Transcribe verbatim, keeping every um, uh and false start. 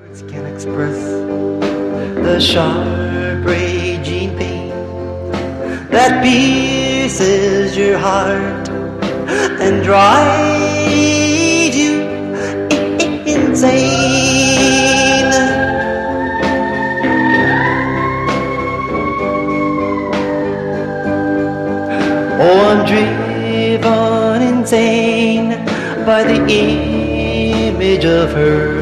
Words can't express the sharp raging pain that pierces your heart and drives you insane. Oh, I'm driven insane by the image of her.